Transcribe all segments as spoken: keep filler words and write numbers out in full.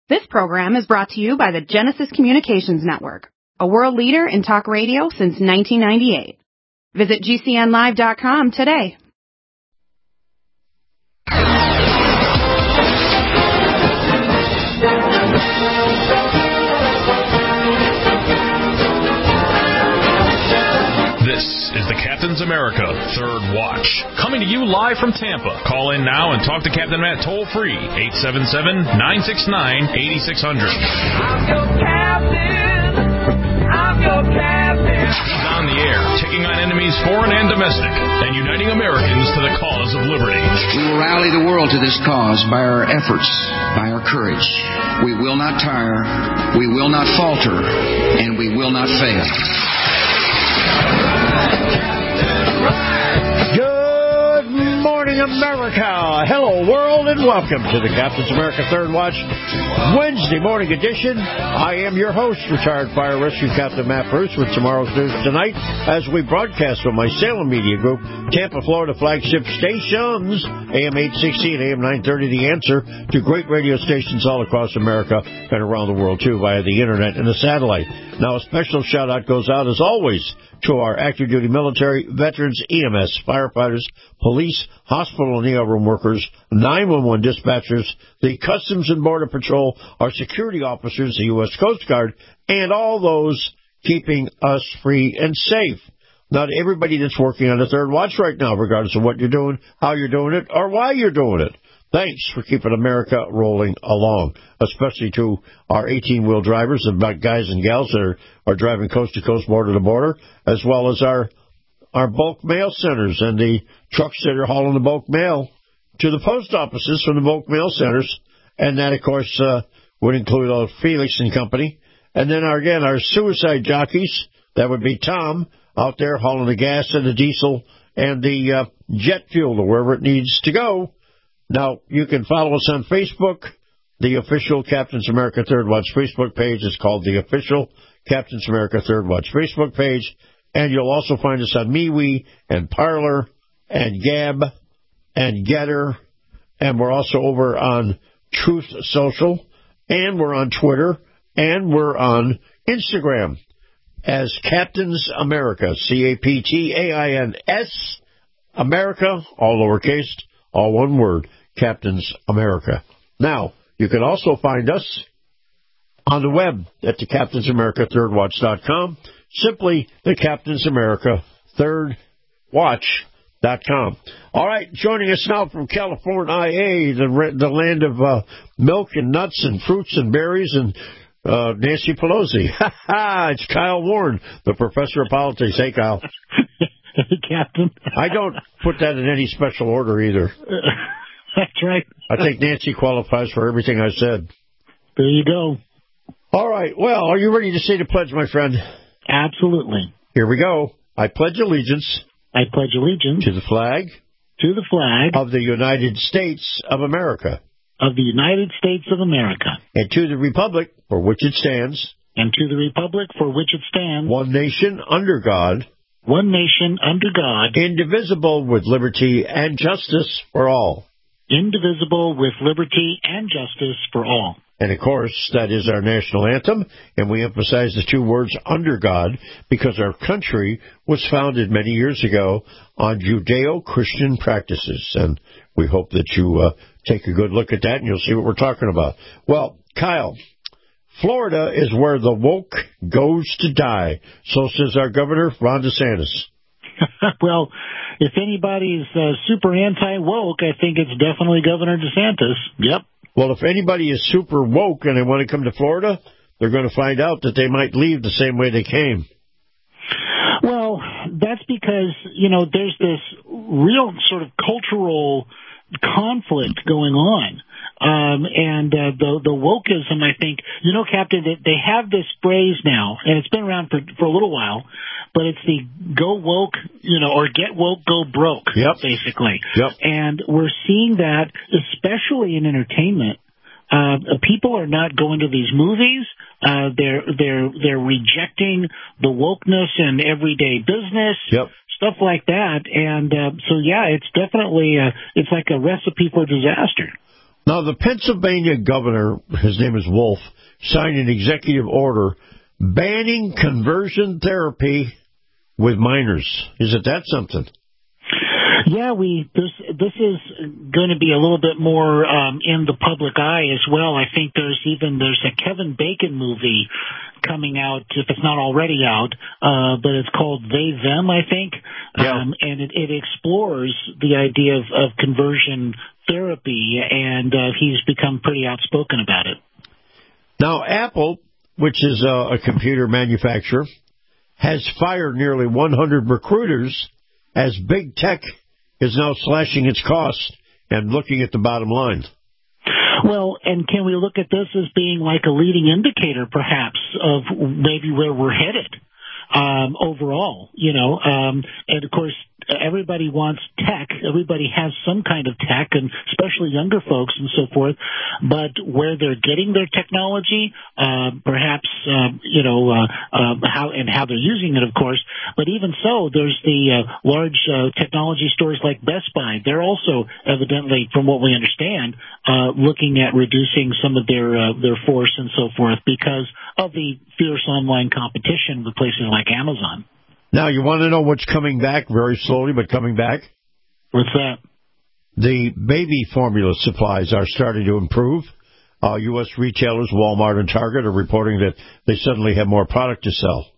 This program is brought to you by the Genesis Communications Network, a world leader in talk radio since nineteen ninety-eight. Visit G C N live dot com today. This is the Captain's America Third Watch, coming to you live from Tampa. Call in now and talk to Captain Matt toll-free, eight seven seven, nine six nine, eight six zero zero. I'm your captain. I'm your captain. He's on the air, taking on enemies foreign and domestic, and uniting Americans to the cause of liberty. We will rally the world to this cause by our efforts, by our courage. We will not tire, we will not falter, and we will not fail. Good morning, America. Hello, world, and welcome to the Captain's America Third Watch Wednesday morning edition. I am your host, retired fire rescue Captain Matt Bruce, with tomorrow's news tonight as we broadcast from my Salem Media Group, Tampa, Florida flagship stations, A M eight sixty and A M nine thirty, The Answer, to great radio stations all across America and around the world, too, via the internet and the satellite. Now, a special shout-out goes out, as always, to our active duty military, veterans, E M S, firefighters, police, hospital and E R room workers, nine one one dispatchers, the Customs and Border Patrol, our security officers, the U S Coast Guard, and all those keeping us free and safe. Not everybody that's working on the Third Watch right now, regardless of what you're doing, how you're doing it, or why you're doing it. Thanks for keeping America rolling along, especially to our eighteen-wheel drivers, the guys and gals that are, are driving coast-to-coast, border-to-border, as well as our our bulk mail centers and the trucks that are hauling the bulk mail to the post offices from the bulk mail centers. And that, of course, uh, would include uh, Felix and Company. And then, our, again, our suicide jockeys, that would be Tom, out there hauling the gas and the diesel and the uh, jet fuel to wherever it needs to go. Now, you can follow us on Facebook. The official Captain's America Third Watch Facebook page is called the official Captain's America Third Watch Facebook page. And you'll also find us on MeWe and Parler and Gab and Getter. And we're also over on Truth Social. And we're on Twitter. And we're on Instagram as Captain's America, C A P T A I N S, America, all lowercase, all one word, Captain's America. Now, you can also find us on the web at the Captain's America Third Watch dot com, simply the Captain's America Third Watch dot com. All right, joining us now from California, the, the land of uh, milk and nuts and fruits and berries and uh, Nancy Pelosi. Ha ha! It's Kyle Warren, the professor of politics. Hey, Kyle. Hey, Captain. I don't put that in any special order either. That's right. I think Nancy qualifies for everything I said. There you go. All right. Well, are you ready to say the pledge, my friend? Absolutely. Here we go. I pledge allegiance. I pledge allegiance. To the flag. To the flag. Of the United States of America. Of the United States of America. And to the republic for which it stands. And to the republic for which it stands. One nation under God. One nation under God. Indivisible with liberty and justice for all. Indivisible with liberty and justice for all. And, of course, that is our national anthem, and we emphasize the two words under God because our country was founded many years ago on Judeo-Christian practices, and we hope that you uh, take a good look at that and you'll see what we're talking about. Well, Kyle, Florida is where the woke goes to die. So says our governor, Ron DeSantis. Well, if anybody's uh, super anti-woke, I think it's definitely Governor DeSantis. Yep. Well, if anybody is super woke and they want to come to Florida, they're going to find out that they might leave the same way they came. Well, that's because, you know, there's this real sort of cultural conflict going on. Um, and uh, the the wokeism, I think, you know, Captain, they, they have this phrase now, and it's been around for, for a little while, but it's the go woke, you know, or get woke, go broke, yep. basically. Yep. And we're seeing that, especially in entertainment. Uh, people are not going to these movies. Uh, they're they're they're rejecting the wokeness in everyday business. Yep. Stuff like that. And uh, so, yeah, it's definitely uh, it's like a recipe for disaster. Now, the Pennsylvania governor, his name is Wolf, signed an executive order banning conversion therapy with minors. Isn't that something? Yeah, we this this is going to be a little bit more um, in the public eye as well. I think there's even there's a Kevin Bacon movie coming out, if it's not already out, uh, but it's called They Them, I think, yeah. um, and it, it explores the idea of, of conversion therapy, and uh, he's become pretty outspoken about it. Now, Apple, which is a, a computer manufacturer, has fired nearly one hundred recruiters as big tech is now slashing its costs and looking at the bottom line. Well, and can we look at this as being like a leading indicator, perhaps, of maybe where we're headed um, overall, you know? Um, and, of course, everybody wants tech. Everybody has some kind of tech, and especially younger folks and so forth. But where they're getting their technology, uh, perhaps, uh, you know, uh, uh, how and how they're using it, of course. But even so, there's the uh, large uh, technology stores like Best Buy. They're also evidently, from what we understand, uh, looking at reducing some of their uh, their force and so forth because of the fierce online competition with places like Amazon. Now, you want to know what's coming back very slowly, but coming back? What's that? The baby formula supplies are starting to improve. Uh, U S retailers, Walmart and Target, are reporting that they suddenly have more product to sell.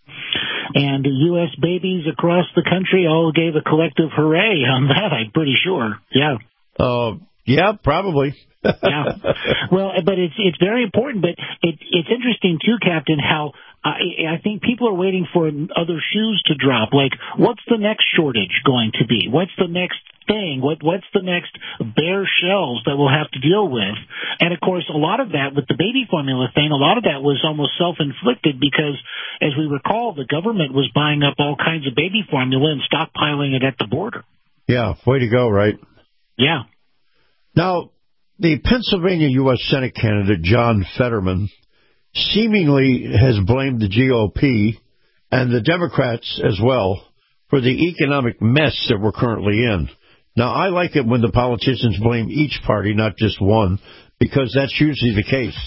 And U S babies across the country all gave a collective hooray on that, I'm pretty sure. Yeah. Uh, yeah, probably. Yeah. Well, but it's it's very important. But it, it's interesting, too, Captain, how I, I think people are waiting for other shoes to drop. Like, what's the next shortage going to be? What's the next thing? What What's the next bare shelves that we'll have to deal with? And, of course, a lot of that with the baby formula thing, a lot of that was almost self-inflicted because, as we recall, the government was buying up all kinds of baby formula and stockpiling it at the border. Yeah, way to go, right? Yeah. Now, the Pennsylvania U S Senate candidate, John Fetterman, seemingly has blamed the G O P and the Democrats as well for the economic mess that we're currently in. Now, I like it when the politicians blame each party, not just one, because that's usually the case.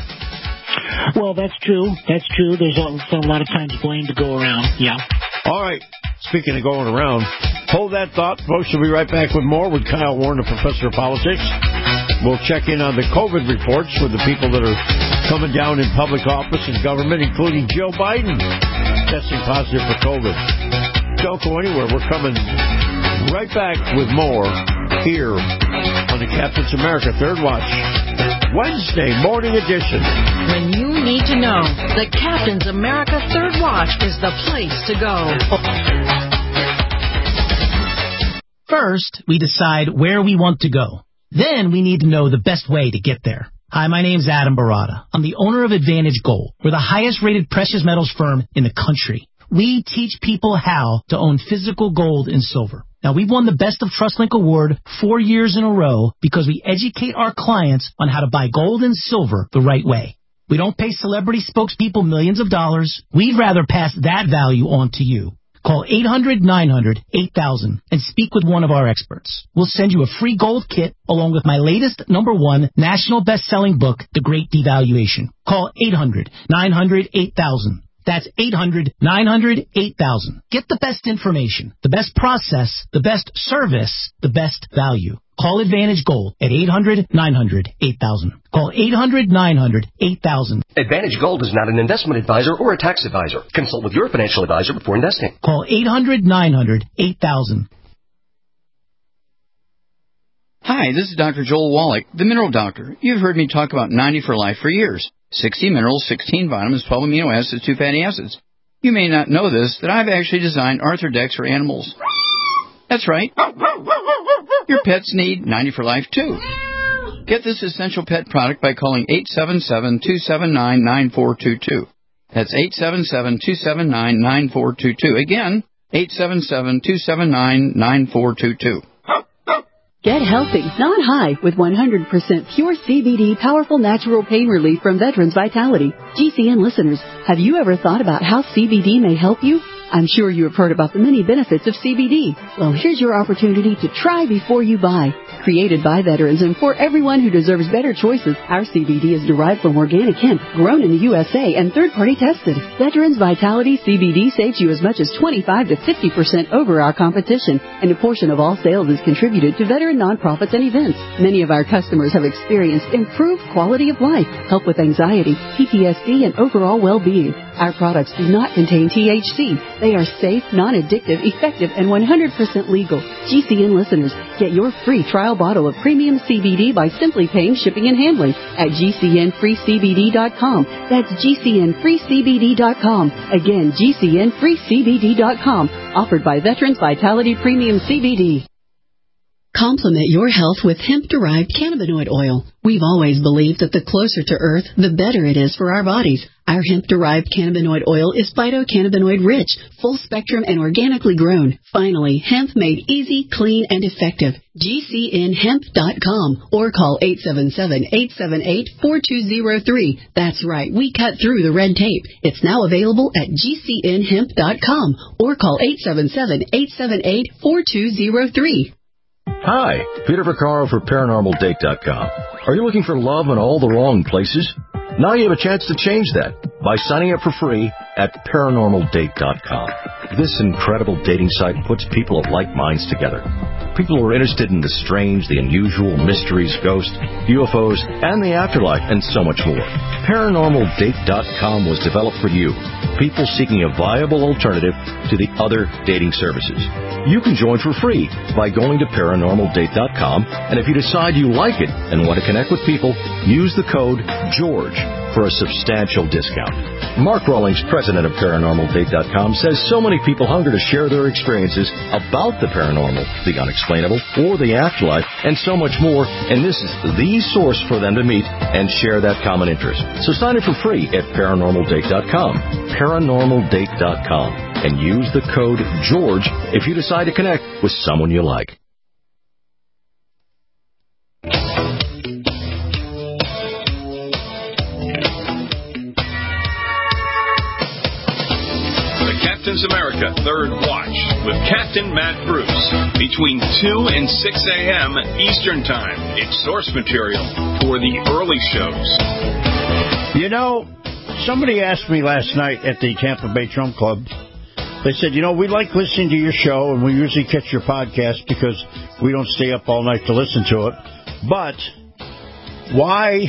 Well, that's true. That's true. There's a, a lot of times blame to go around. Yeah. All right. Speaking of going around, hold that thought. Folks, we'll be right back with more with Kyle Warren, the professor of politics. We'll check in on the COVID reports with the people that are coming down in public office and government, including Joe Biden, testing positive for COVID. Don't go anywhere. We're coming right back with more here on the Captain's America Third Watch, Wednesday morning edition. When you need to know, the Captain's America Third Watch is the place to go. First, we decide where we want to go. Then we need to know the best way to get there. Hi, my name's Adam Barada. I'm the owner of Advantage Gold. We're the highest-rated precious metals firm in the country. We teach people how to own physical gold and silver. Now, we've won the Best of TrustLink Award four years in a row because we educate our clients on how to buy gold and silver the right way. We don't pay celebrity spokespeople millions of dollars. We'd rather pass that value on to you. Call eight hundred nine hundred eight thousand and speak with one of our experts. We'll send you a free gold kit along with my latest number one national best-selling book, The Great Devaluation. Call eight hundred nine hundred eight thousand. That's eight hundred nine hundred eight thousand. Get the best information, the best process, the best service, the best value. Call Advantage Gold at eight hundred nine hundred eight thousand. Call eight hundred nine hundred eight thousand. Advantage Gold is not an investment advisor or a tax advisor. Consult with your financial advisor before investing. Call eight hundred nine hundred eight thousand. Hi, this is Doctor Joel Wallach, the Mineral Doctor. You've heard me talk about ninety for Life for years. sixty minerals, sixteen vitamins, twelve amino acids, two fatty acids. You may not know this, that I've actually designed Arthrodex for animals. That's right. Your pets need ninety for Life, too. Get this essential pet product by calling eight seven seven, two seven nine, nine four two two. That's eight seven seven, two seven nine, nine four two two. Again, eight seven seven, two seven nine, nine four two two. Get healthy, not high, with one hundred percent pure C B D powerful natural pain relief from Veterans Vitality. G C N listeners, have you ever thought about how C B D may help you? I'm sure you have heard about the many benefits of C B D. Well, here's your opportunity to try before you buy. created by veterans and for everyone who deserves better choices. Our C B D is derived from organic hemp, grown in the U S A and third-party tested. Veterans Vitality C B D saves you as much as twenty-five to fifty percent over our competition, and a portion of all sales is contributed to veteran nonprofits and events. Many of our customers have experienced improved quality of life, help with anxiety, P T S D, and overall well-being. Our products do not contain T H C. They are safe, non-addictive, effective, and one hundred percent legal. G C N listeners, get your free trial bottle of premium C B D by simply paying shipping and handling at G C N free C B D dot com. That's G C N free C B D dot com. Again, G C N free C B D dot com. Offered by Veterans Vitality Premium C B D. Complement your health with hemp-derived cannabinoid oil. We've always believed that the closer to Earth, the better it is for our bodies. Our hemp-derived cannabinoid oil is phytocannabinoid-rich, full-spectrum, and organically grown. Finally, hemp made easy, clean, and effective. G C N hemp dot com or call eight seven seven, eight seven eight, four two zero three. That's right, we cut through the red tape. It's now available at G C N hemp dot com or call eight seven seven, eight seven eight, four two zero three. Hi, Peter Vaccaro for Paranormal Date dot com. Are you looking for love in all the wrong places? Now you have a chance to change that by signing up for free at Paranormal Date dot com. This incredible dating site puts people of like minds together. People who are interested in the strange, the unusual, mysteries, ghosts, U F Os, and the afterlife, and so much more. Paranormal Date dot com was developed for you, people seeking a viable alternative to the other dating services. You can join for free by going to Paranormal Date dot com, and if you decide you like it and want to connect with people, use the code GEORGE for a substantial discount. Mark Rawlings, president of Paranormal Date dot com, says so many people hunger to share their experiences about the paranormal, the unexplainable, or the afterlife, and so much more, and this is the source for them to meet and share that common interest. So sign up for free at Paranormal Date dot com, Paranormal Date dot com, and use the code GEORGE if you decide to connect with someone you like. Captain's America Third Watch with Captain Matt Bruce between two and six a.m. Eastern Time. It's source material for the early shows. You know, somebody asked me last night at the Tampa Bay Trump Club, they said, you know, we like listening to your show, and we usually catch your podcast because we don't stay up all night to listen to it. But why,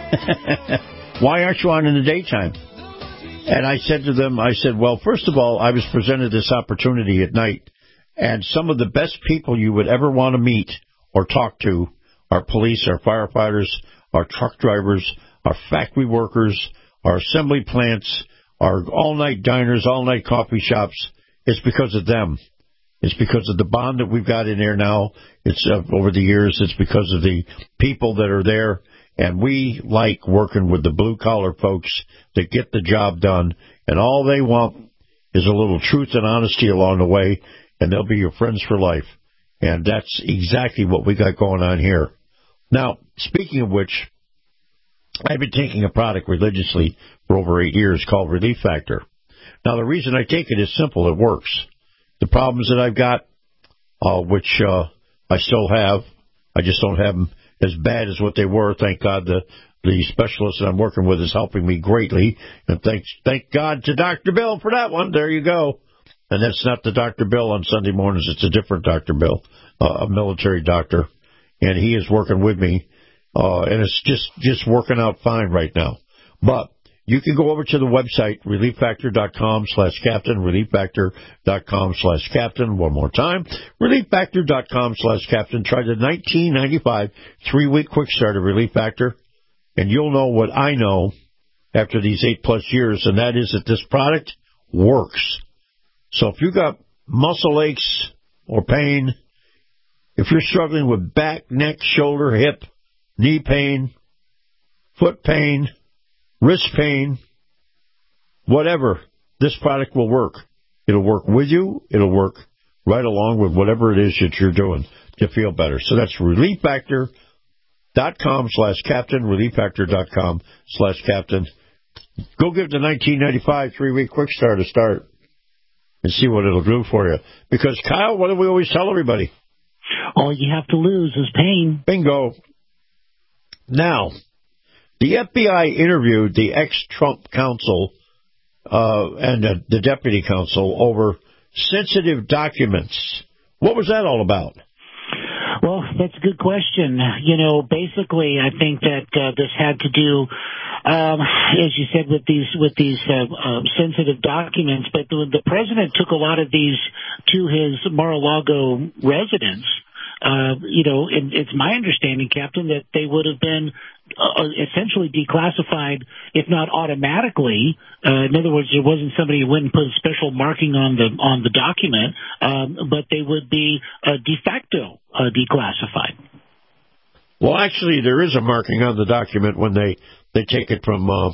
why aren't you on in the daytime? And I said to them, I said, well, first of all, I was presented this opportunity at night, and some of the best people you would ever want to meet or talk to are police, our firefighters, our truck drivers, our factory workers, our assembly plants, our all-night diners, all-night coffee shops. It's because of them. It's because of the bond that we've got in there now. It's uh, over the years. It's because of the people that are there. And we like working with the blue-collar folks that get the job done, and all they want is a little truth and honesty along the way, and they'll be your friends for life. And that's exactly what we got going on here. Now, speaking of which, I've been taking a product religiously for over eight years called Relief Factor. Now, the reason I take it is simple. It works. The problems that I've got, uh, which uh, I still have, I just don't have them as bad as what they were. Thank God the the specialist that I'm working with is helping me greatly. And thanks, thank God to Doctor Bill for that one. There you go. And that's not the Doctor Bill on Sunday mornings. It's a different Doctor Bill, uh, a military doctor. And he is working with me. Uh, and it's just, just working out fine right now. But you can go over to the website, relief factor dot com slash captain, relief factor dot com slash captain. One more time, relief factor dot com slash captain. Try the nineteen ninety-five three-week quick start of Relief Factor, and you'll know what I know after these eight-plus years, and that is that this product works. So if you got muscle aches or pain, if you're struggling with back, neck, shoulder, hip, knee pain, foot pain, wrist pain, whatever, this product will work. It'll work with you. It'll work right along with whatever it is that you're doing to feel better. So that's relief factor dot com slash captain, relief factor dot com slash captain. Go give the nineteen ninety-five three-week quick start a start and see what it'll do for you. Because, Kyle, what do we always tell everybody? All you have to lose is pain. Bingo. Now, the F B I interviewed the ex-Trump counsel uh, and uh, the deputy counsel over sensitive documents. What was that all about? Well, that's a good question. You know, basically, I think that uh, this had to do, um, as you said, with these with these uh, uh, sensitive documents. But the, the president took a lot of these to his Mar-a-Lago residence. Uh, you know, and it's my understanding, Captain, that they would have been uh, essentially declassified, if not automatically. Uh, in other words, there wasn't somebody who went and put a special marking on the on the document, um, but they would be uh, de facto uh, declassified. Well, actually, there is a marking on the document when they, they take it from uh,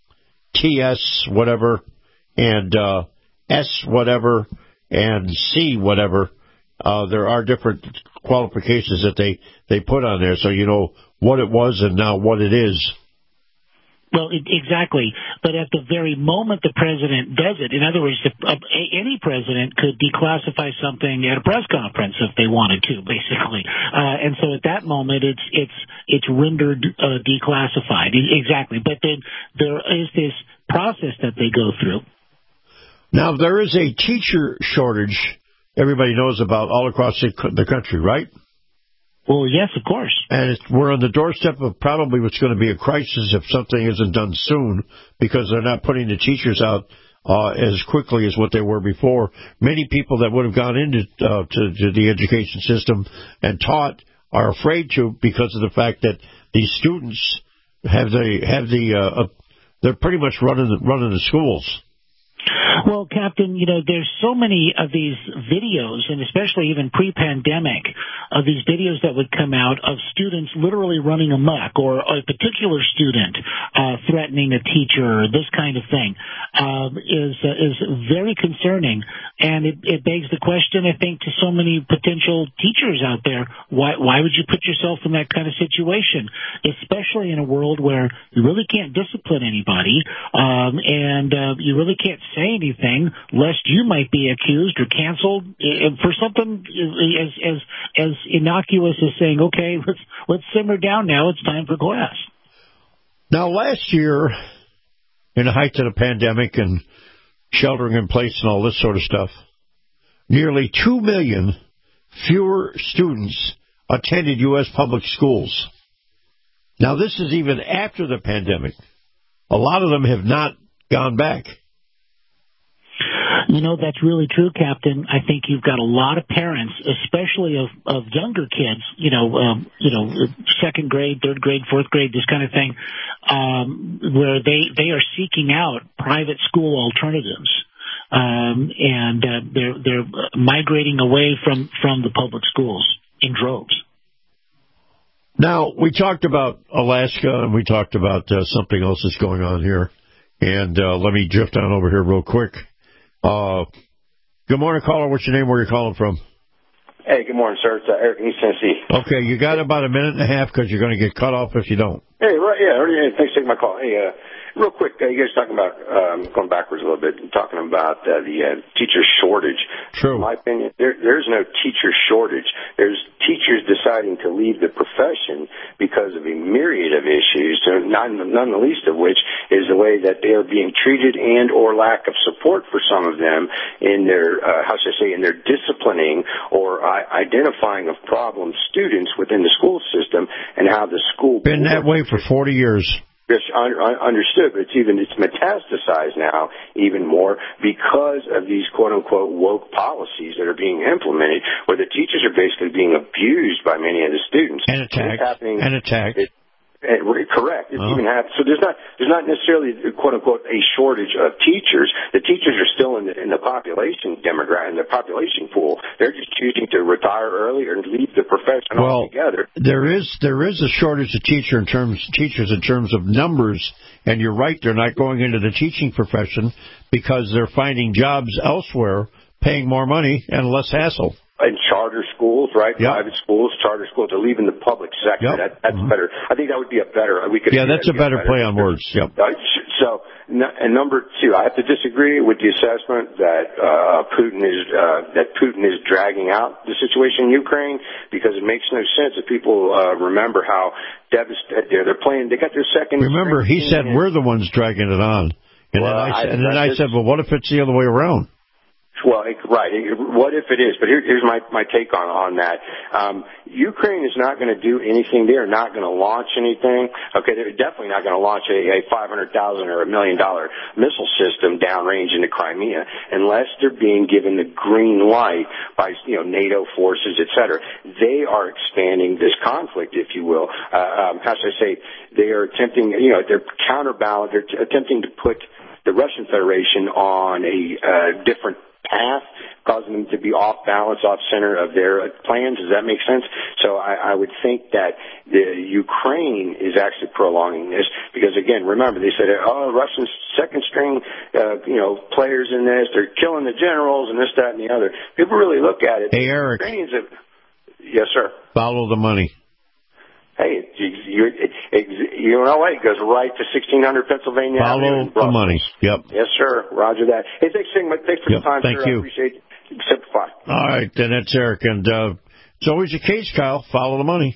T S whatever and uh, S whatever and C whatever. Uh, there are different qualifications that they, they put on there, so you know what it was and now what it is. Well, it, exactly. But at the very moment the president does it, in other words, the, uh, any president could declassify something at a press conference if they wanted to, basically. Uh, and so at that moment, it's it's it's rendered uh, declassified. Exactly. But then there is this process that they go through. Now, there is a teacher shortage everybody knows about all across the, the country, right? Well, yes, of course. And it's, we're on the doorstep of probably what's going to be a crisis if something isn't done soon, because they're not putting the teachers out uh, as quickly as what they were before. Many people that would have gone into uh, to, to the education system and taught are afraid to because of the fact that these students have the have the uh, uh, they're pretty much running the, running the schools. Well, Captain, you know, there's so many of these videos, and especially even pre-pandemic, of these videos that would come out of students literally running amok, or a particular student uh, threatening a teacher, or this kind of thing, um, is uh, is very concerning. And it, it begs the question, I think, to so many potential teachers out there, why why would you put yourself in that kind of situation, especially in a world where you really can't discipline anybody, um, and uh, you really can't say anything lest you might be accused or canceled for something as as as innocuous as saying, okay, let's let's simmer down now, it's time for class. Now, last year, in the height of the pandemic and sheltering in place and all this sort of stuff, nearly two million fewer students attended U S public schools. Now, this is even after the pandemic. A lot of them have not gone back. You know, that's really true, Captain. I think you've got a lot of parents, especially of, of younger kids, you know, um, you know, second grade, third grade, fourth grade, this kind of thing, um, where they, they are seeking out private school alternatives. Um, and uh, they're, they're migrating away from, from the public schools in droves. Now, we talked about Alaska, and we talked about uh, something else that's going on here. And uh, let me drift on over here real quick. Uh, good morning, caller. What's your name? Where are you calling from? Hey, good morning, sir. It's uh, Eric in East Tennessee. Okay, you got about a minute and a half because you're going to get cut off if you don't. Hey, right, yeah, yeah, thanks for taking my call. Hey, uh, real quick, uh, you guys talking about, um, going backwards a little bit, talking about uh, the uh, teacher shortage. True. In my opinion, there, there's no teacher shortage. There's teachers deciding to leave the profession because of a myriad of issues, not, none the least of which is the way that they are being treated and or lack of support for some of them in their, uh, how should I say, in their disciplining or uh, identifying of problem students within the school system and how the school... Been that way for forty years. Yes, understood, but it's even it's metastasized now even more because of these quote unquote woke policies that are being implemented, where the teachers are basically being abused by many of the students and attacked. And, and attacked. It, And, correct. It's oh. even happened. So there's not there's not necessarily quote unquote a shortage of teachers. The teachers are still in the in the population demographic, in the population pool. They're just choosing to retire early or leave the profession well, altogether. There is there is a shortage of teacher in terms teachers in terms of numbers, and you're right. They're not going into the teaching profession because they're finding jobs elsewhere, paying more money and less hassle. In charter schools, right? Yep. Private schools, charter schools, to leave in the public sector. Yep. That, that's mm-hmm. better. I think that would be a better. We could. Yeah, that's a better, better play on words. Yep. Uh, so n- and number two, I have to disagree with the assessment that uh, Putin is uh, that Putin is dragging out the situation in Ukraine, because it makes no sense if people uh, remember how devastated they're. They're playing. They got their second. Remember, he said in. we're the ones dragging it on, and well, then I, I and then I said, well, what if it's the other way around? Well, it, right. It, what if it is? But here, here's my, my take on, on that. Um, Ukraine is not going to do anything. They are not going to launch anything. Okay, they're definitely not going to launch a, a five hundred thousand dollars or a million dollar missile system downrange into Crimea unless they're being given the green light by, you know, NATO forces, et cetera. They are expanding this conflict, if you will. Uh, um, how should I say? They are attempting, you know, they're counterbalance. They're t- attempting to put the Russian Federation on a uh, different path, causing them to be off balance, off center of their plans. Does that make sense? So I, I would think that the Ukraine is actually prolonging this because, again, remember, they said, oh, Russians second string, uh, you know, players in this, they're killing the generals and this, that, and the other. People really look at it. Hey, Eric. Ukrainians have, yes, sir. Follow the money. Hey, you, you, you know what? It goes right to sixteen hundred Pennsylvania Follow Avenue. the money. Yep. Yes, sir. Roger that. Hey, thanks, thanks for yep. the time, Thank sir. you. I appreciate it. Simplify. All right, then that's Eric. And uh, it's always the case, Kyle. Follow the money.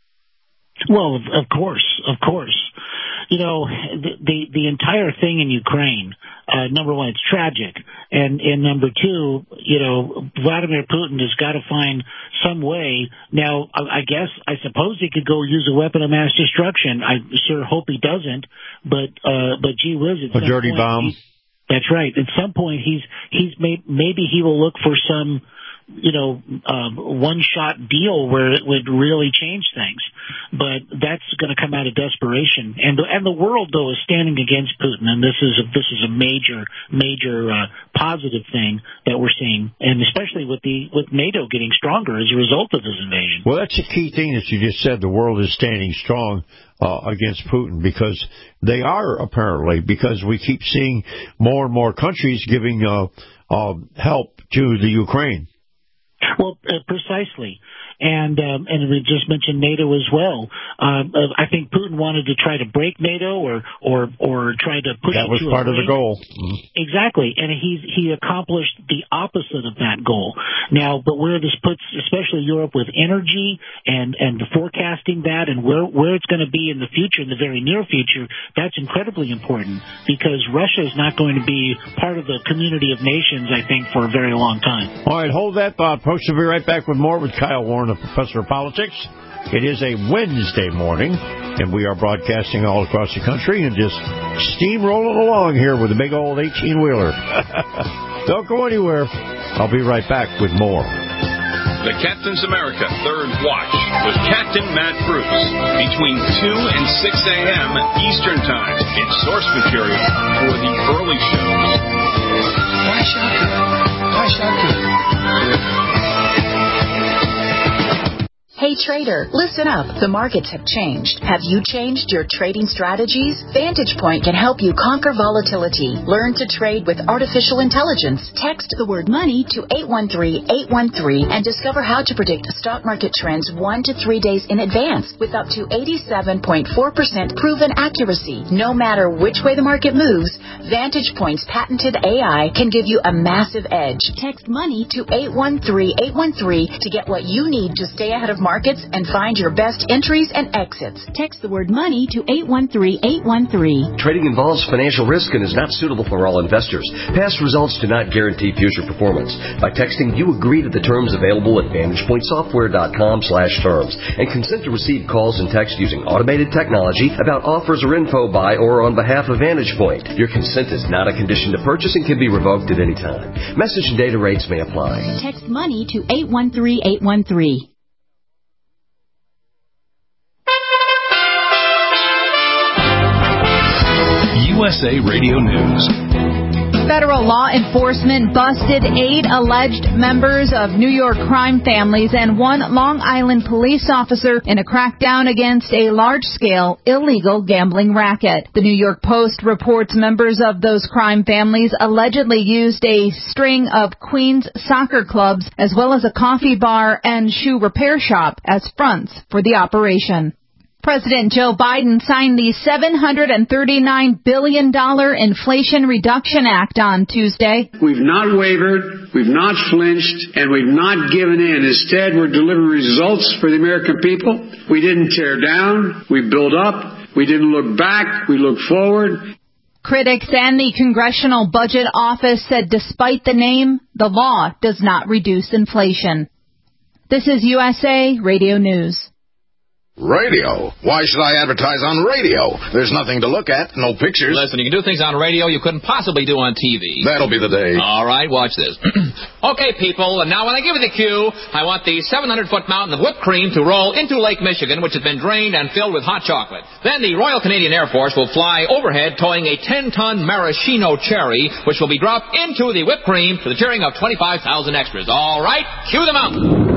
Well, of course, of course. You know, the the, the entire thing in Ukraine, uh, number one, it's tragic. And, and number two, you know, Vladimir Putin has got to find some way. Now, I, I guess, I suppose he could go use a weapon of mass destruction. I sure hope he doesn't. But, uh, but gee whiz. A dirty point, bomb. He, that's right. At some point, he's, he's made, maybe he will look for some, you know, um, one-shot deal where it would really change things. But that's going to come out of desperation. And the, and the world, though, is standing against Putin, and this is a, this is a major, major uh, positive thing that we're seeing, and especially with the with NATO getting stronger as a result of this invasion. Well, that's a key thing that you just said. The world is standing strong uh, against Putin because they are, apparently, because we keep seeing more and more countries giving uh, uh, help to the Ukraine. Well, uh, precisely. And um, and we just mentioned NATO as well. Um, uh, I think Putin wanted to try to break NATO or or or try to push that it was to part a of the break. goal. Mm-hmm. Exactly, and he's he accomplished the opposite of that goal. Now, but where this puts, especially Europe, with energy and and forecasting that, and where where it's going to be in the future, in the very near future, that's incredibly important because Russia is not going to be part of the community of nations, I think, for a very long time. All right, hold that thought, folks. We'll be right back with more with Kyle Warren, the Professor of Politics. It is a Wednesday morning, and we are broadcasting all across the country and just steamrolling along here with a big old eighteen-wheeler. Don't go anywhere. I'll be right back with more. The Captain's America Third Watch with Captain Matt Bruce between two and six a.m. Eastern Time. It's source material for the early shows. Why shotgun? Why shotgun? Hey trader, listen up. The markets have changed. Have you changed your trading strategies? Vantage Point can help you conquer volatility. Learn to trade with artificial intelligence. Text the word money to eight one three, eight one three and discover how to predict stock market trends one to three days in advance with up to eighty-seven point four percent proven accuracy. No matter which way the market moves, Vantage Point's patented A I can give you a massive edge. Text money to eight one three, eight one three to get what you need to stay ahead of markets and find your best entries and exits. Text the word money to eight one three, eight one three. Trading involves financial risk and is not suitable for all investors. Past results do not guarantee future performance. By texting, you agree to the terms available at vantage point software dot com slash terms and consent to receive calls and text using automated technology about offers or info by or on behalf of Vantage Point. Your consent is not a condition to purchase and can be revoked at any time. Message and data rates may apply. Text money to eight one three, eight one three. U S A Radio News. Federal law enforcement busted eight alleged members of New York crime families and one Long Island police officer in a crackdown against a large-scale illegal gambling racket. The New York Post reports members of those crime families allegedly used a string of Queens soccer clubs as well as a coffee bar and shoe repair shop as fronts for the operation. President Joe Biden signed the seven hundred thirty-nine billion dollars Inflation Reduction Act on Tuesday. We've not wavered, we've not flinched, and we've not given in. Instead, we're delivering results for the American people. We didn't tear down, we built up, we didn't look back, we looked forward. Critics and the Congressional Budget Office said despite the name, the law does not reduce inflation. This is U S A Radio News. Radio? Why should I advertise on radio? There's nothing to look at, no pictures. Listen, you can do things on radio you couldn't possibly do on T V. That'll be the day. All right, watch this. Okay, people, and now when I give you the cue, I want the seven hundred foot mountain of whipped cream to roll into Lake Michigan, which has been drained and filled with hot chocolate. Then the Royal Canadian Air Force will fly overhead towing a ten ton maraschino cherry, which will be dropped into the whipped cream to the cheering of twenty-five thousand extras. All right, cue the mountain.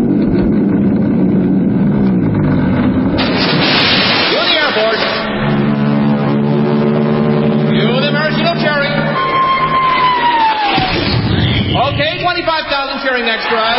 twenty-five thousand cheering extras.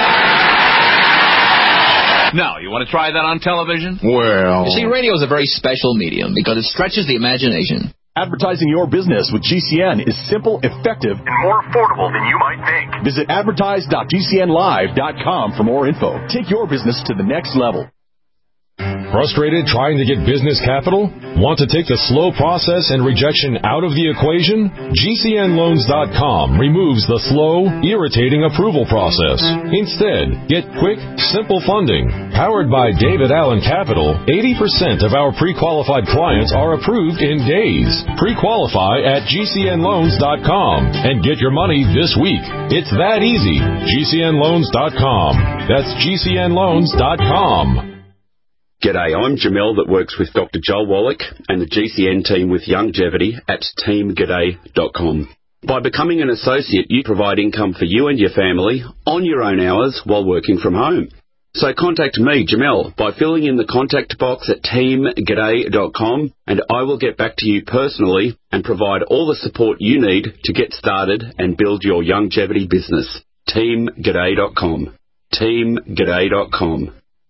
Now, you want to try that on television? Well... You see, radio is a very special medium because it stretches the imagination. Advertising your business with G C N is simple, effective, and more affordable than you might think. Visit advertise dot G C N live dot com for more info. Take your business to the next level. Frustrated trying to get business capital? Want to take the slow process and rejection out of the equation? G C N loans dot com removes the slow, irritating approval process. Instead, get quick, simple funding. Powered by David Allen Capital, eighty percent of our pre-qualified clients are approved in days. Pre-qualify at G C N loans dot com and get your money this week. It's that easy. G C N loans dot com. That's G C N loans dot com. G'day, I'm Jamel that works with Doctor Joel Wallach and the G C N team with Longevity at team g'day dot com. By becoming an associate, you provide income for you and your family on your own hours while working from home. So contact me, Jamel, by filling in the contact box at team g'day dot com, and I will get back to you personally and provide all the support you need to get started and build your longevity business. team g'day dot com. team g'day dot com.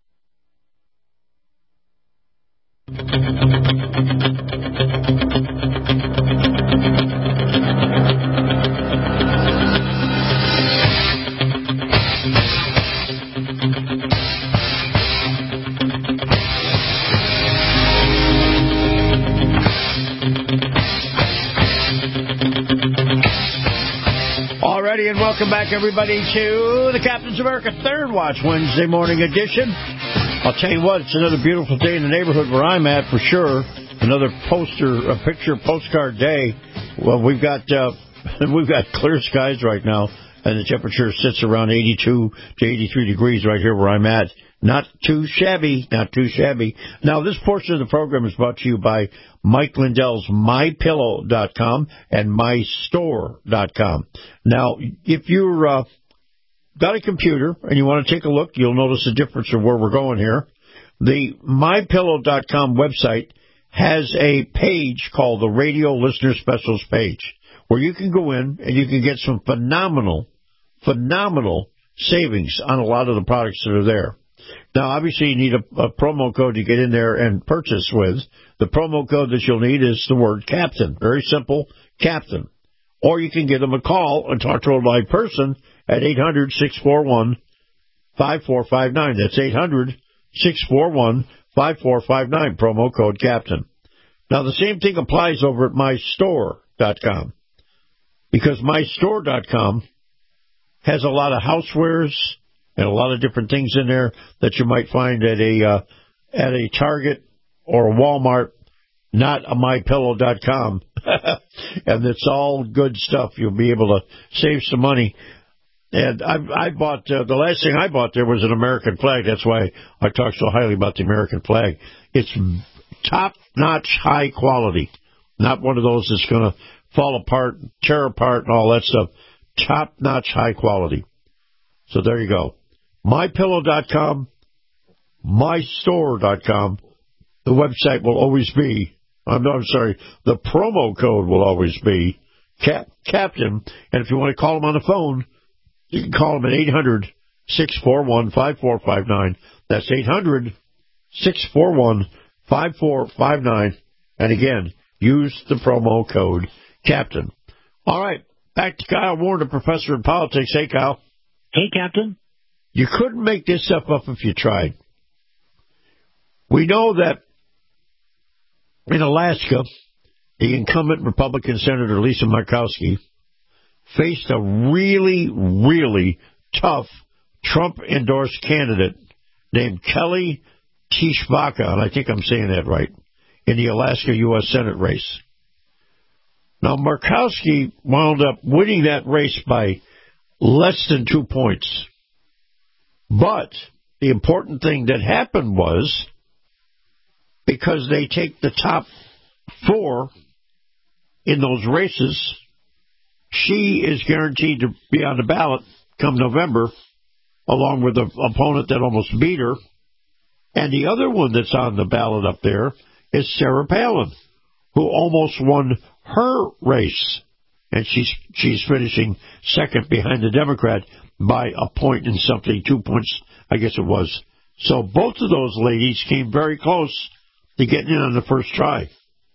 Alrighty, and welcome back, everybody, to the Captain's America Third Watch Wednesday morning edition. I'll tell you what, it's another beautiful day in the neighborhood where I'm at, for sure. Another poster, a picture postcard day. Well, we've got uh, we've got clear skies right now, and the temperature sits around eighty-two to eighty-three degrees right here where I'm at. Not too shabby, not too shabby. Now, this portion of the program is brought to you by Mike Lindell's my pillow dot com and my store dot com. Now, if you're... Uh, got a computer and you want to take a look, you'll notice the difference of where we're going here. The my pillow dot com website has a page called the Radio Listener Specials page, where you can go in and you can get some phenomenal, phenomenal savings on a lot of the products that are there. Now, obviously, you need a, a promo code to get in there and purchase with. The promo code that you'll need is the word Captain. Very simple, Captain. Or you can give them a call and talk to a live person at eight hundred, six four one, five four five nine. That's eight hundred, six four one, five four five nine, promo code Captain. Now, the same thing applies over at my store dot com, because my store dot com has a lot of housewares and a lot of different things in there that you might find at a uh, at a Target or a Walmart, not a my pillow dot com. And it's all good stuff. You'll be able to save some money. And I, I bought, uh, the last thing I bought there was an American flag. That's why I talk so highly about the American flag. It's top-notch high quality. Not one of those that's going to fall apart, tear apart, and all that stuff. Top-notch high quality. So there you go. my pillow dot com, my store dot com. The website will always be, I'm, no, I'm sorry, the promo code will always be Cap, Captain. And if you want to call them on the phone, you can call them at eight hundred, six four one, five four five nine. That's eight hundred, six four one, five four five nine. And again, use the promo code CAPTAIN. All right, back to Kyle Warner, professor in politics. Hey, Kyle. Hey, Captain. You couldn't make this stuff up if you tried. We know that in Alaska, the incumbent Republican Senator Lisa Murkowski faced a really, really tough Trump-endorsed candidate named Kelly Tshibaka, and I think I'm saying that right, in the Alaska U S Senate race. Now, Murkowski wound up winning that race by less than two points. But the important thing that happened was, because they take the top four in those races, she is guaranteed to be on the ballot come November, along with the opponent that almost beat her. And the other one that's on the ballot up there is Sarah Palin, who almost won her race. And she's she's finishing second behind the Democrat by a point and something, two points, I guess it was. So both of those ladies came very close to getting in on the first try.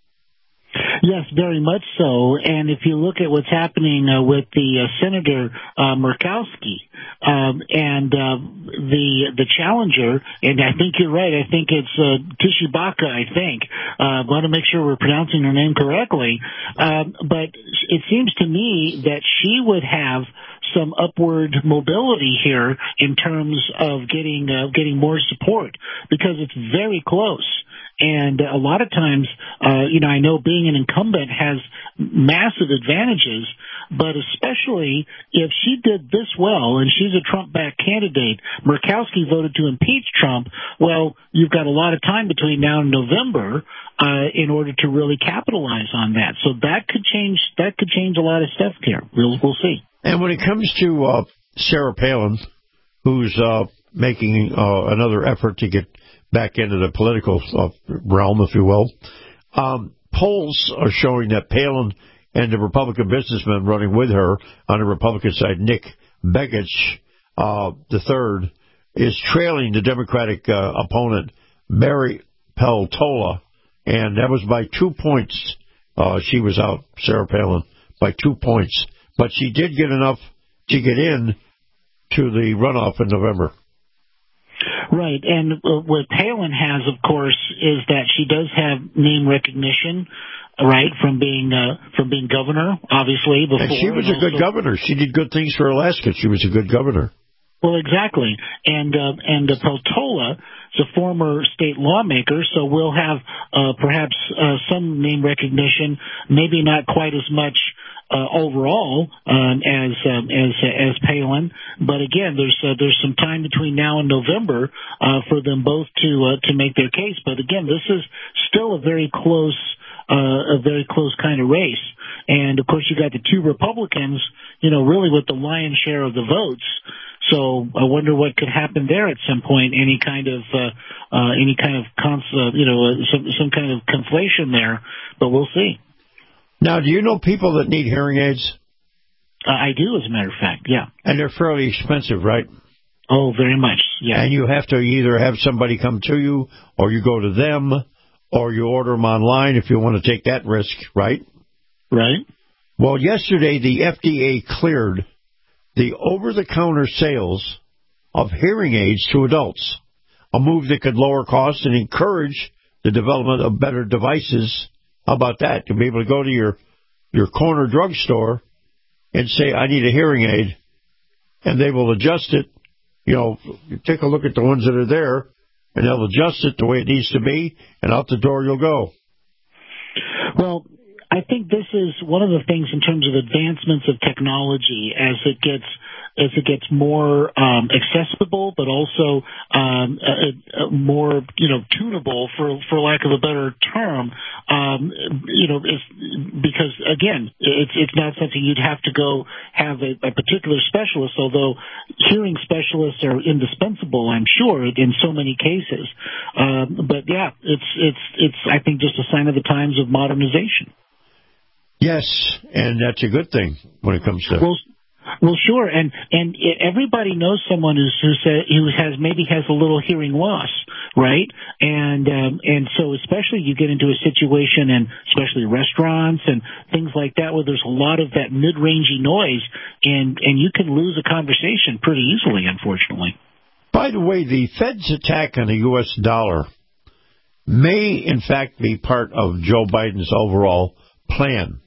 Yes, very much so. And if you look at what's happening uh, with the uh, Senator uh, Murkowski um, and uh, the the challenger, and I think you're right. I think it's uh, Tshibaka. I think uh, I want to make sure we're pronouncing her name correctly. Um, but it seems to me that she would have some upward mobility here in terms of getting uh, getting more support, because it's very close. And a lot of times, uh, you know, I know being an incumbent has massive advantages, but especially if she did this well and she's a Trump-backed candidate, Murkowski voted to impeach Trump, well, you've got a lot of time between now and November uh, in order to really capitalize on that. So that could change, that could change a lot of stuff here. We'll, we'll see. And when it comes to uh, Sarah Palin, who's uh, making uh, another effort to get back into the political uh, realm, if you will, um, polls are showing that Palin and the Republican businessman running with her on the Republican side, Nick Begich, uh, the third, is trailing the Democratic uh, opponent, Mary Peltola, and that was by two points. Uh, she was out, Sarah Palin, by two points. But she did get enough to get in to the runoff in November. Right, and uh, what Palin has, of course, is that she does have name recognition, right, from being uh, from being governor, obviously. Before, and she was and a good also, governor. She did good things for Alaska. She was a good governor. Well, exactly. And uh, and uh, Peltola is a former state lawmaker, so we'll have uh, perhaps uh, some name recognition, maybe not quite as much Uh, overall, um, as um, as as Palin, but again, there's uh, there's some time between now and November uh, for them both to uh, to make their case. But again, this is still a very close uh, a very close kind of race. And of course, you got the two Republicans, you know, really with the lion's share of the votes. So I wonder what could happen there at some point. Any kind of uh, uh, any kind of cons- uh, you know uh, some some kind of conflation there, but we'll see. Now, do you know people that need hearing aids? Uh, I do, as a matter of fact, yeah. And they're fairly expensive, right? Oh, very much, yeah. And you have to either have somebody come to you, or you go to them, or you order them online if you want to take that risk, right? Right. Well, yesterday the F D A cleared the over-the-counter sales of hearing aids to adults, a move that could lower costs and encourage the development of better devices. How about that? To be able to go to your, your corner drugstore and say, I need a hearing aid, and they will adjust it. You know, you take a look at the ones that are there, and they'll adjust it the way it needs to be, and out the door you'll go. Well, I think this is one of the things in terms of advancements of technology as it gets as it gets more um, accessible, but also um, uh, uh, more, you know, tunable, for for lack of a better term. Um, you know, it's, because again, it's it's not something you'd have to go have a, a particular specialist. Although hearing specialists are indispensable, I'm sure, in so many cases. Um, but yeah, it's it's it's I think just a sign of the times of modernization. Yes, and that's a good thing when it comes to... Well, Well, sure, and and everybody knows someone who's, who say, who has maybe has a little hearing loss, right? And um, and so especially you get into a situation, and especially restaurants and things like that, where there's a lot of that mid-rangey noise, and and you can lose a conversation pretty easily, unfortunately. By the way, the Fed's attack on the U S dollar may, in fact, be part of Joe Biden's overall plan.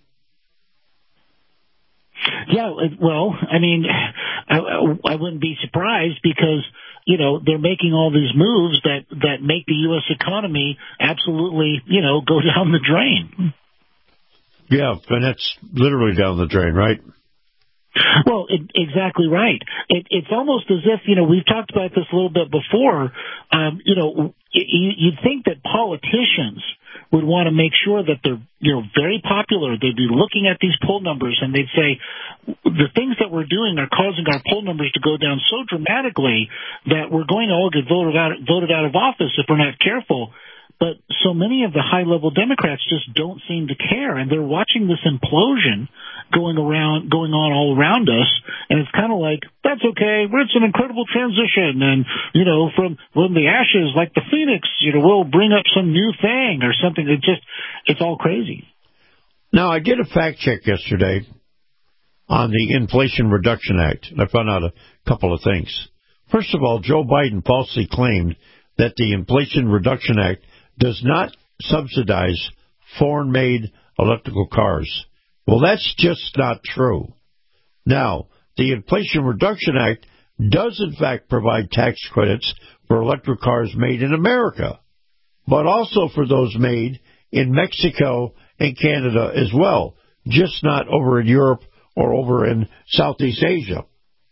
Yeah, well, I mean, I, I wouldn't be surprised because, you know, they're making all these moves that, that make the U S economy absolutely, you know, go down the drain. Yeah, and that's literally down the drain, right? Well, it, exactly right. It, it's almost as if, you know, we've talked about this a little bit before. Um, you know, you, you'd think that politicians would want to make sure that they're, you know, very popular. They'd be looking at these poll numbers and they'd say, the things that we're doing are causing our poll numbers to go down so dramatically that we're going to all get voted out, voted out of office if we're not careful. But so many of the high-level Democrats just don't seem to care, and they're watching this implosion going around, going on all around us, and it's kind of like, that's okay, it's an incredible transition, and, you know, from, from the ashes, like the phoenix, you know, we'll bring up some new thing or something. It just, it's all crazy. Now, I did a fact check yesterday on the Inflation Reduction Act, and I found out a couple of things. First of all, Joe Biden falsely claimed that the Inflation Reduction Act does not subsidize foreign-made electrical cars. Well, that's just not true. Now, the Inflation Reduction Act does, in fact, provide tax credits for electric cars made in America, but also for those made in Mexico and Canada as well, just not over in Europe or over in Southeast Asia.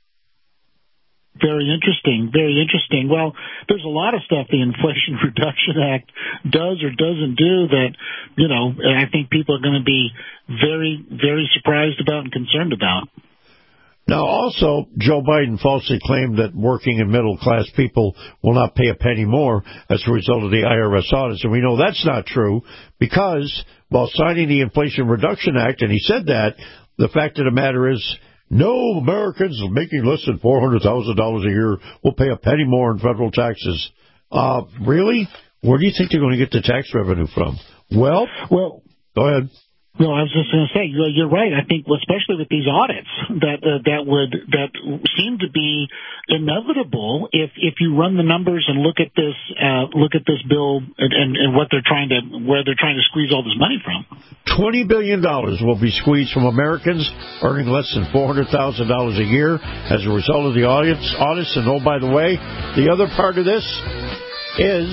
Very interesting, very interesting. Well, there's a lot of stuff the Inflation Reduction Act does or doesn't do that, you know, I think people are going to be very, very surprised about and concerned about. Now, also, Joe Biden falsely claimed that working and middle-class people will not pay a penny more as a result of the I R S audits. And we know that's not true because while signing the Inflation Reduction Act, and he said that, the fact of the matter is no Americans making less than four hundred thousand dollars a year will pay a penny more in federal taxes. Uh, really? Where do you think they're going to get the tax revenue from? Well, well, go ahead. No, I was just going to say, you're right. I think, especially with these audits, that uh, that would that seem to be inevitable if if you run the numbers and look at this uh, look at this bill and, and, and what they're trying to where they're trying to squeeze all this money from. Twenty billion dollars will be squeezed from Americans earning less than four hundred thousand dollars a year as a result of the audits. Audits, and oh, by the way, the other part of this is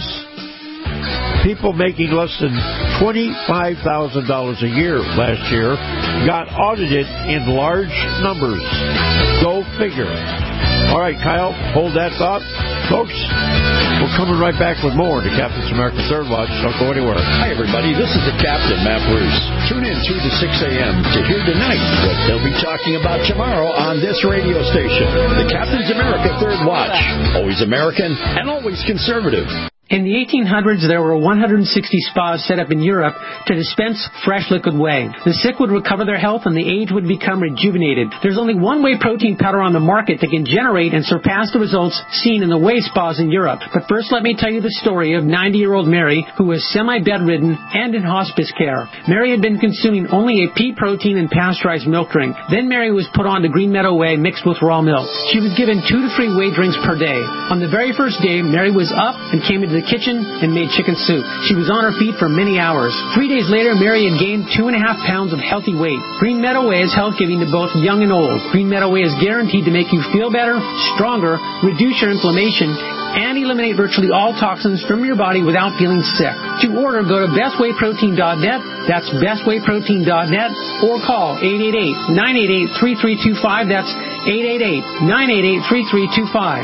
people making less than twenty-five thousand dollars a year last year got audited in large numbers. Go figure. All right, Kyle, hold that thought. Folks, we're coming right back with more to Captain's America Third Watch. Don't go anywhere. Hi, everybody. This is the Captain, Matt Bruce. Tune in two to six a.m. to hear tonight what they'll be talking about tomorrow on this radio station. The Captain's America Third Watch. Always American and always conservative. In the eighteen hundreds, there were one hundred sixty spas set up in Europe to dispense fresh liquid whey. The sick would recover their health and the aged would become rejuvenated. There's only one whey protein powder on the market that can generate and surpass the results seen in the whey spas in Europe. But first, let me tell you the story of ninety-year-old Mary, who was semi-bedridden and in hospice care. Mary had been consuming only a pea protein and pasteurized milk drink. Then Mary was put on to Green Meadow Whey mixed with raw milk. She was given two to three whey drinks per day. On the very first day, Mary was up and came into the kitchen and made chicken soup. She was on her feet for many hours. Three days later, Mary had gained two and a half pounds of healthy weight. Green Meadow Whey is health-giving to both young and old. Green Meadow Whey is guaranteed to make you feel better, stronger, reduce your inflammation, and eliminate virtually all toxins from your body without feeling sick. To order, go to best whey protein dot net. That's best whey protein dot net, or call eight eight eight, nine eight eight, three three two five. That's eight eight eight, nine eight eight, three three two five.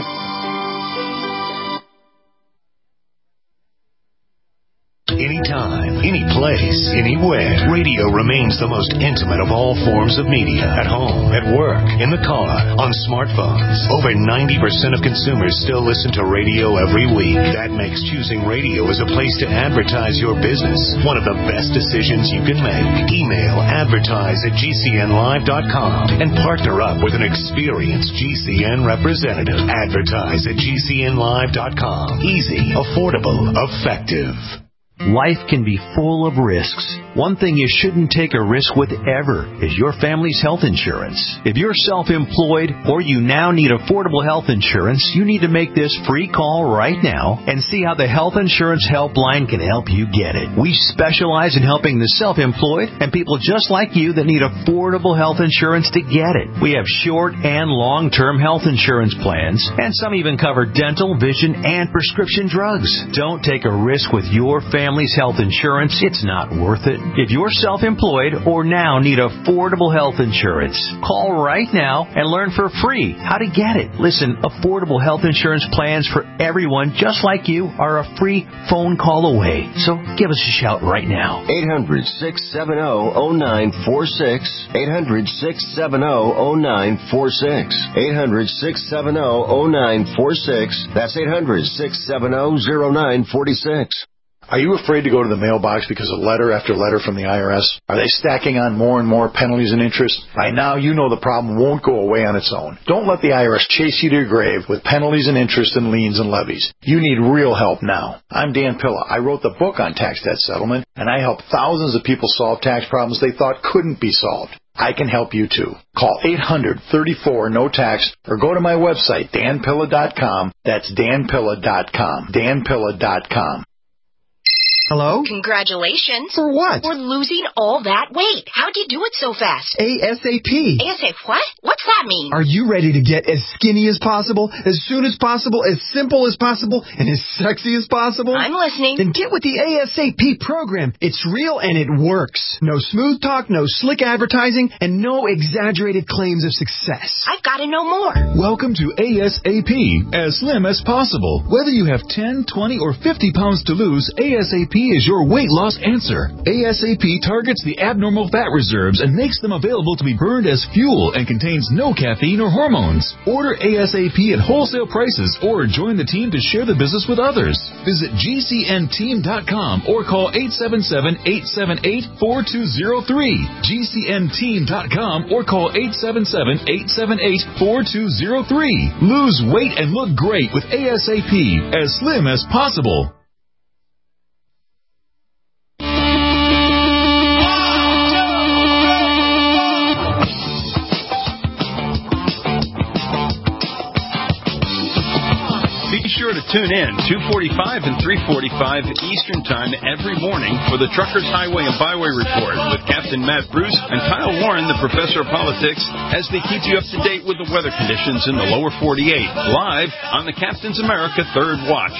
Anytime, any place, anywhere. Radio remains the most intimate of all forms of media. At home, at work, in the car, on smartphones. Over ninety percent of consumers still listen to radio every week. That makes choosing radio as a place to advertise your business one of the best decisions you can make. Email advertising Advertise at G C N live dot com and partner up with an experienced G C N representative. Advertise at G C N live dot com. Easy, affordable, effective. Life can be full of risks. One thing you shouldn't take a risk with ever is your family's health insurance. If you're self-employed or you now need affordable health insurance, you need to make this free call right now and see how the Health Insurance Helpline can help you get it. We specialize in helping the self-employed and people just like you that need affordable health insurance to get it. We have short and long-term health insurance plans, and some even cover dental, vision, and prescription drugs. Don't take a risk with your family. Family's health insurance, it's not worth it. If you're self-employed or now need affordable health insurance, call right now and learn for free how to get it. Listen, affordable health insurance plans for everyone just like you are a free phone call away. So give us a shout right now. eight hundred, six seven zero, zero nine four six. eight hundred, six seven zero, zero nine four six. eight hundred, six seven zero, zero nine four six. That's eight hundred, six seven zero, zero nine four six. Are you afraid to go to the mailbox because of letter after letter from the I R S? Are they stacking on more and more penalties and interest? By now, you know the problem won't go away on its own. Don't let the I R S chase you to your grave with penalties and interest and liens and levies. You need real help now. I'm Dan Pilla. I wrote the book on tax debt settlement, and I help thousands of people solve tax problems they thought couldn't be solved. I can help you too. Call eight hundred, thirty-four, no tax or go to my website, dan pilla dot com. That's dan pilla dot com. dan pilla dot com. Hello? Congratulations. For what? For losing all that weight. How'd you do it so fast? ASAP. ASAP what? What's that mean? Are you ready to get as skinny as possible, as soon as possible, as simple as possible, and as sexy as possible? I'm listening. Then get with the ASAP program. It's real and it works. No smooth talk, no slick advertising, and no exaggerated claims of success. I've got to know more. Welcome to ASAP, as slim as possible. Whether you have ten, twenty, or fifty pounds to lose, ASAP is your weight loss answer. ASAP targets the abnormal fat reserves and makes them available to be burned as fuel and contains no caffeine or hormones. Order ASAP at wholesale prices or join the team to share the business with others. Visit G C N team dot com or call eight seven seven, eight seven eight, four two zero three. G C N team dot com or call eight seven seven, eight seven eight, four two zero three. Lose weight and look great with ASAP, as slim as possible. Be sure to tune in two forty-five and three forty-five Eastern Time every morning for the Truckers Highway and Byway Report with Captain Matt Bruce and Kyle Warren, the Professor of Politics, as they keep you up to date with the weather conditions in the lower forty-eight, live on the Captain's America Third Watch.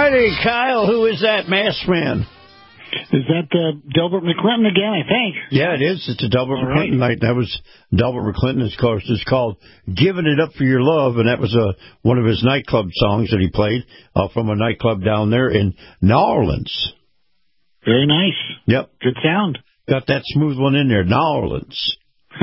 righty, Kyle. Who is that masked man? Is that uh, Delbert McClinton again, I think? Yeah, it is. It's a Delbert All McClinton right. night. That was Delbert McClinton, of course. It's called Giving It Up for Your Love, and that was uh, one of his nightclub songs that he played uh, from a nightclub down there in New Orleans. Very nice. Yep. Good sound. Got that smooth one in there, New Orleans.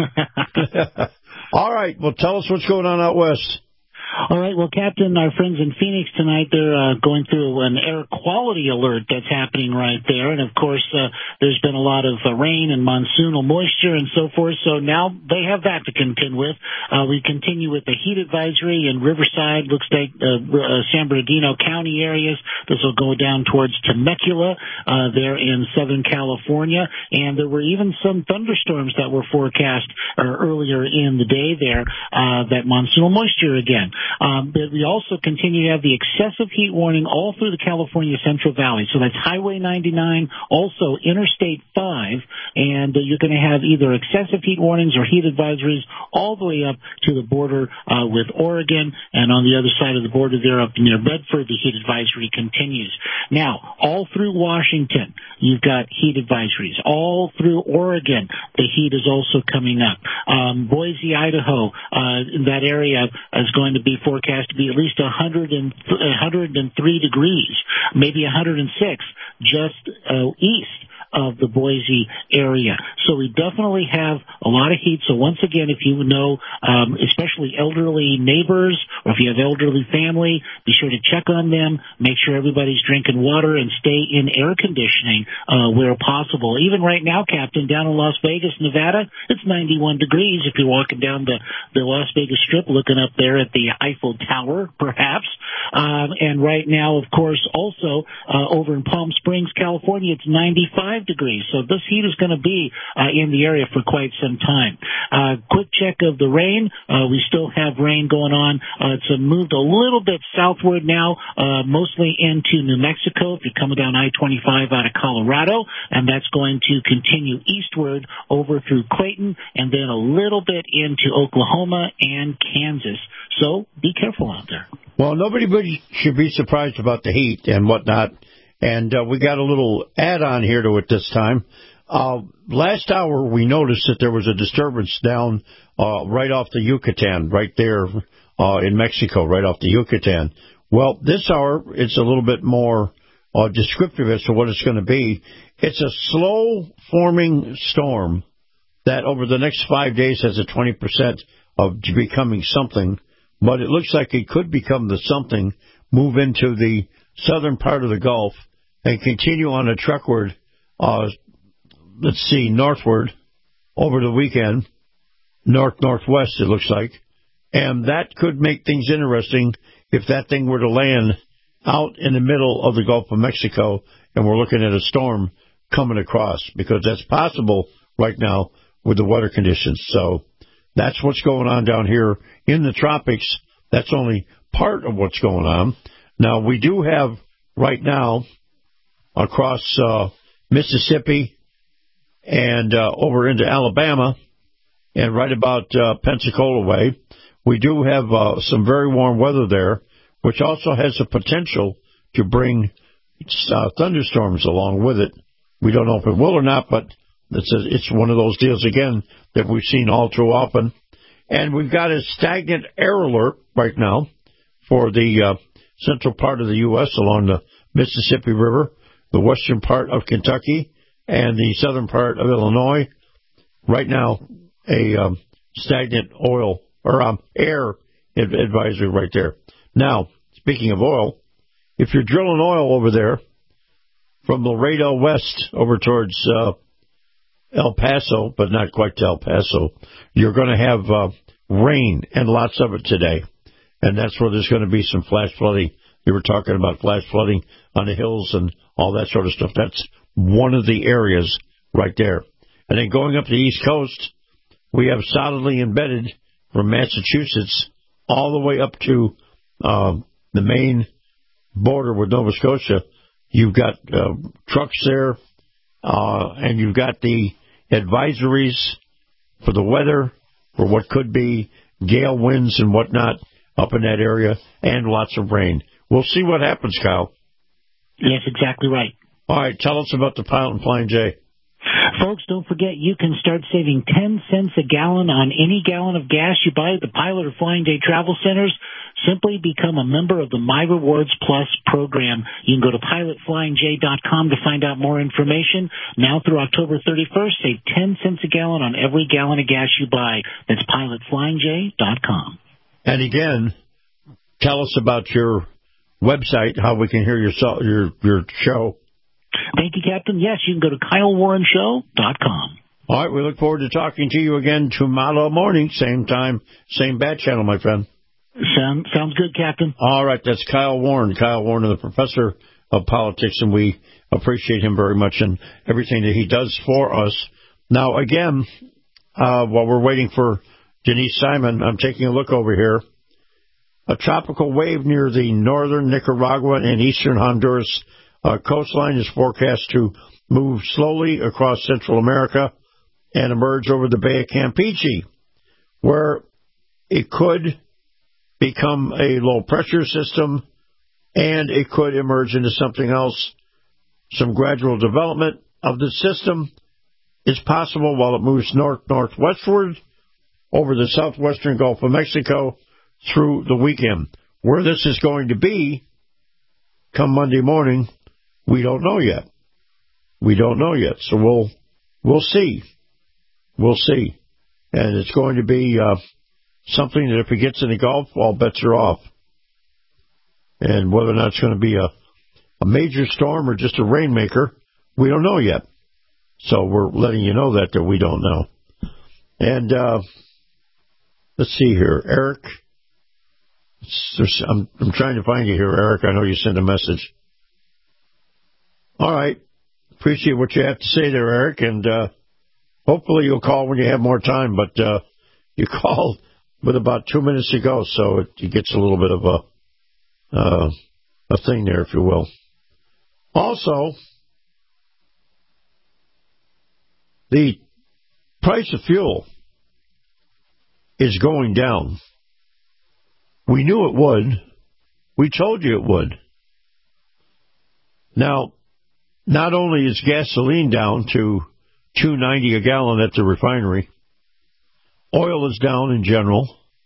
All right, well, tell us what's going on out west. All right, well, Captain, our friends in Phoenix tonight, they're uh, going through an air quality alert that's happening right there. And, of course, uh, there's been a lot of uh, rain and monsoonal moisture and so forth. So now they have that to contend with. Uh, we continue with the heat advisory in Riverside, looks like uh, uh, San Bernardino County areas. This will go down towards Temecula uh, there in Southern California. And there were even some thunderstorms that were forecast uh, earlier in the day there, uh, that monsoonal moisture again. Um, but we also continue to have the excessive heat warning all through the California Central Valley. So that's Highway ninety-nine, also Interstate five, and uh, you're going to have either excessive heat warnings or heat advisories all the way up to the border uh, with Oregon, and on the other side of the border there up near Bedford, the heat advisory continues. Now, all through Washington, you've got heat advisories. All through Oregon, the heat is also coming up. Um, Boise, Idaho, uh, that area is going to be forecast to be at least one hundred three degrees, maybe one hundred six, just uh, east of the Boise area. So we definitely have a lot of heat. So once again, if you know, um, especially elderly neighbors, or if you have elderly family, be sure to check on them, make sure everybody's drinking water, and stay in air conditioning uh, where possible. Even right now, Captain, down in Las Vegas, Nevada, it's ninety-one degrees if you're walking down the, the Las Vegas Strip, looking up there at the Eiffel Tower, perhaps. Um, and right now, of course, also uh, over in Palm Springs, California, it's ninety-five degrees. So this heat is going to be uh, in the area for quite some time. Uh, quick check of the rain. Uh, we still have rain going on. Uh, it's uh, moved a little bit southward now, uh, mostly into New Mexico if you're coming down I twenty-five out of Colorado, and that's going to continue eastward over through Clayton and then a little bit into Oklahoma and Kansas. So be careful out there. Well, nobody should be surprised about the heat and whatnot. And uh, we got a little add-on here to it this time. Uh, last hour, we noticed that there was a disturbance down uh, right off the Yucatan, right there uh, in Mexico, right off the Yucatan. Well, this hour, it's a little bit more uh, descriptive as to what it's going to be. It's a slow-forming storm that over the next five days has a twenty percent of becoming something, but it looks like it could become the something, move into the southern part of the Gulf, and continue on a truckward, uh, let's see, northward over the weekend, north-northwest it looks like. And that could make things interesting if that thing were to land out in the middle of the Gulf of Mexico and we're looking at a storm coming across, because that's possible right now with the weather conditions. So that's what's going on down here in the tropics. That's only part of what's going on. Now, we do have right now across uh, Mississippi and uh, over into Alabama and right about uh, Pensacola way, we do have uh, some very warm weather there, which also has the potential to bring uh, thunderstorms along with it. We don't know if it will or not, but it's, a, it's one of those deals, again, that we've seen all too often. And we've got a stagnant air alert right now for the uh, central part of the U S along the Mississippi River, the western part of Kentucky, and the southern part of Illinois. Right now, a um, stagnant oil or um, air advisory right there. Now, speaking of oil, if you're drilling oil over there from Laredo west over towards uh, El Paso, but not quite to El Paso, you're going to have uh, rain and lots of it today. And that's where there's going to be some flash flooding. You were talking about flash flooding on the hills and all that sort of stuff. That's one of the areas right there. And then going up the East Coast, we have solidly embedded from Massachusetts all the way up to uh, the Maine border with Nova Scotia. You've got uh, trucks there, uh, and you've got the advisories for the weather, for what could be gale winds and whatnot up in that area, and lots of rain. We'll see what happens, Kyle. Yes, exactly right. All right, tell us about the Pilot and Flying J. Folks, don't forget you can start saving ten cents a gallon on any gallon of gas you buy at the Pilot or Flying J travel centers. Simply become a member of the My Rewards Plus program. You can go to pilot flying j dot com to find out more information. Now through October thirty-first, save ten cents a gallon on every gallon of gas you buy. That's pilot flying j dot com. And again, tell us about your website, how we can hear your your your show. Thank you, Captain. Yes, you can go to kyle warren show dot com. All right, we look forward to talking to you again tomorrow morning, same time, same bat channel, my friend. Sound, sounds good, Captain. All right, that's Kyle Warren. Kyle Warren, the professor of politics, and we appreciate him very much and everything that he does for us. Now, again, uh, while we're waiting for Denise Simon, I'm taking a look over here. A tropical wave near the northern Nicaragua and eastern Honduras uh, coastline is forecast to move slowly across Central America and emerge over the Bay of Campeche, where it could become a low-pressure system, and it could emerge into something else. Some gradual development of the system is possible while it moves north-northwestward over the southwestern Gulf of Mexico through the weekend. Where this is going to be come Monday morning, we don't know yet. We don't know yet, so we'll we'll see. We'll see. And it's going to be Uh, something that if it gets in the Gulf, all bets are off. And whether or not it's going to be a, a major storm or just a rainmaker, we don't know yet. So we're letting you know that, that we don't know. And uh, let's see here. Eric, I'm, I'm trying to find you here, Eric. I know you sent a message. All right. Appreciate what you have to say there, Eric. And uh, hopefully you'll call when you have more time. But uh, you called with about two minutes to go, so it, it gets a little bit of a uh, a thing there, if you will. Also, the price of fuel is going down. We knew it would. We told you it would. Now, not only is gasoline down to two ninety a gallon at the refinery, oil is down in general.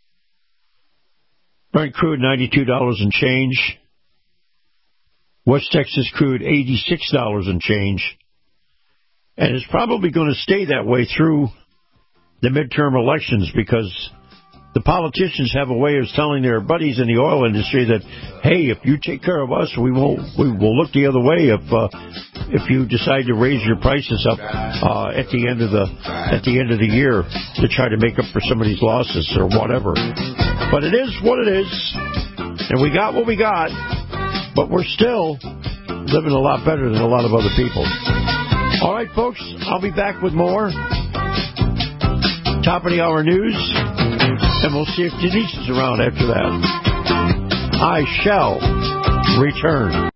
Brent crude, ninety-two dollars and change. West Texas crude, eighty-six dollars and change. And it's probably going to stay that way through the midterm elections because the politicians have a way of telling their buddies in the oil industry that, hey, if you take care of us, we won't, we will look the other way if uh, if you decide to raise your prices up uh, at the end of the at the end of the year to try to make up for some of these losses or whatever. But it is what it is, and we got what we got, but we're still living a lot better than a lot of other people. All right, folks, I'll be back with more top of the hour news. And we'll see if Denise is around after that. I shall return.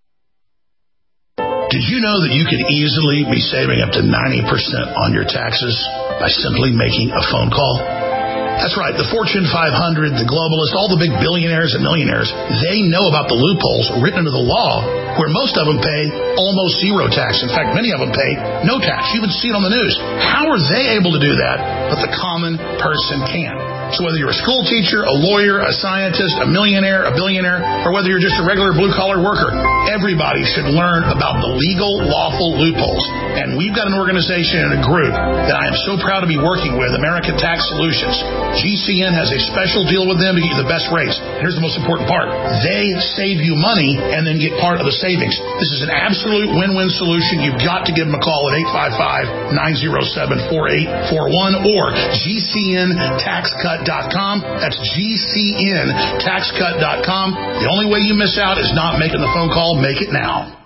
Did you know that you could easily be saving up to ninety percent on your taxes by simply making a phone call? That's right. The Fortune five hundred, the globalists, all the big billionaires and millionaires, they know about the loopholes written into the law where most of them pay almost zero tax. In fact, many of them pay no tax. You even see it on the news. How are they able to do that, but the common person can't? So whether you're a school teacher, a lawyer, a scientist, a millionaire, a billionaire, or whether you're just a regular blue-collar worker, everybody should learn about the legal, lawful loopholes. And we've got an organization and a group that I am so proud to be working with, American Tax Solutions. G C N has a special deal with them to get you the best rates. Here's the most important part. They save you money and then get part of the savings. This is an absolute win-win solution. You've got to give them a call at eight five five, nine oh seven, four eight four one or G C N tax cut dot com. That's G C N tax cut dot com. The only way you miss out is not making the phone call. Make it now.